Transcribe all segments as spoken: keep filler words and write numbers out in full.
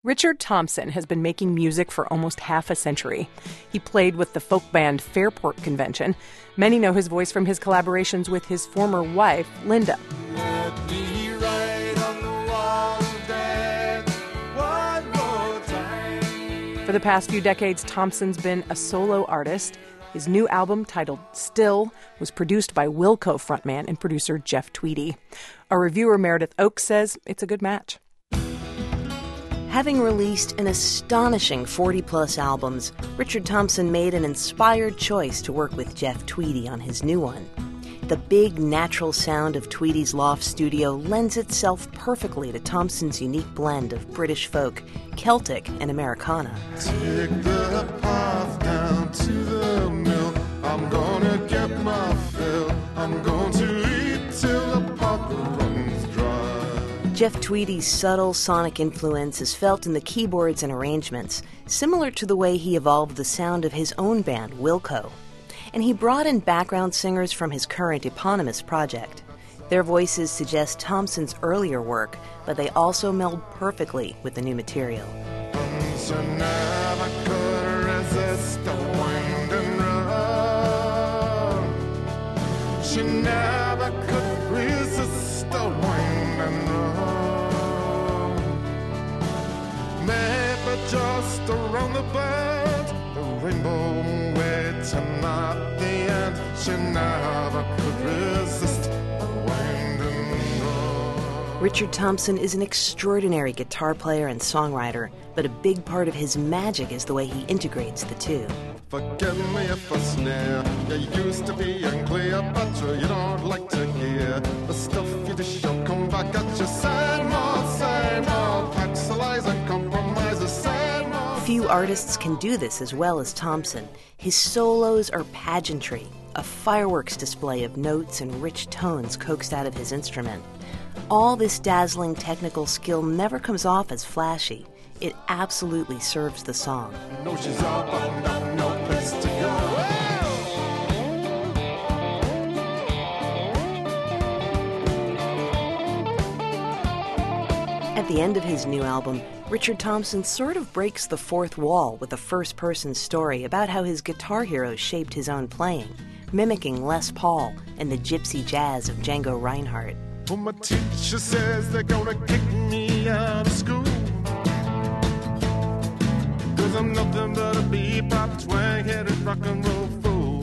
Richard Thompson has been making music for almost half a century. He played with the folk band Fairport Convention. Many know his voice from his collaborations with his former wife, Linda. Let me write on the wall of death one more time. For the past few decades, Thompson's been a solo artist. His new album, titled Still, was produced by Wilco frontman and producer Jeff Tweedy. Our reviewer, Meredith Oakes, says it's a good match. Having released an astonishing forty-plus albums, Richard Thompson made an inspired choice to work with Jeff Tweedy on his new one. The big, natural sound of Tweedy's loft studio lends itself perfectly to Thompson's unique blend of British folk, Celtic, and Americana. Take the path down to the mill. I'm gonna get my fill. I'm going to eat till the pot runs dry. Jeff Tweedy's subtle sonic influence is felt in the keyboards and arrangements, similar to the way he evolved the sound of his own band, Wilco. And he brought in background singers from his current eponymous project. Their voices suggest Thompson's earlier work, but they also meld perfectly with the new material. She never could resist the wind and run. She never could resist the wind and run. Maybe just around the bend, the rainbow waits and not the end. She never could resist the wind and run. Richard Thompson is an extraordinary guitar player and songwriter, but a big part of his magic is the way he integrates the two. Forgive me if I snare. You used to be young Cleopatra. You don't like to hear the stuff you just show. Come back at your same old, same old. Packs the lies and compromises, same old. Few artists can do this as well as Thompson. His solos are pageantry, a fireworks display of notes and rich tones coaxed out of his instrument. All this dazzling technical skill never comes off as flashy. It absolutely serves the song. No, she's all buttoned up, no place to go. At the end of his new album, Richard Thompson sort of breaks the fourth wall with a first-person story about how his guitar hero shaped his own playing, mimicking Les Paul and the gypsy jazz of Django Reinhardt. Well, my teacher says they're gonna kick me out of school, 'cause I'm nothing but a bebop, twang-headed rock and roll fool.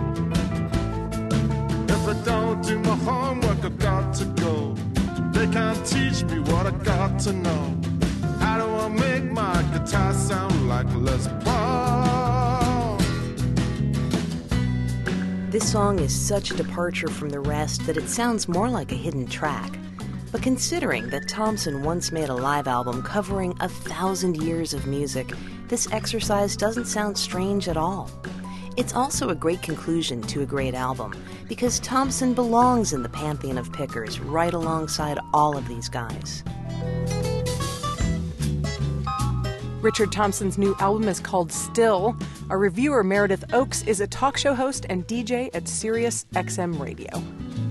If I don't do my homework, I've got to go. They can't teach me what I got to know. How do I make my guitar sound like Les Paul? This song is such a departure from the rest that it sounds more like a hidden track. But considering that Thompson once made a live album covering a thousand years of music, this exercise doesn't sound strange at all. It's also a great conclusion to a great album, because Thompson belongs in the pantheon of pickers right alongside all of these guys. Richard Thompson's new album is called Still. Our reviewer, Meredith Oakes, is a talk show host and D J at Sirius X M Radio.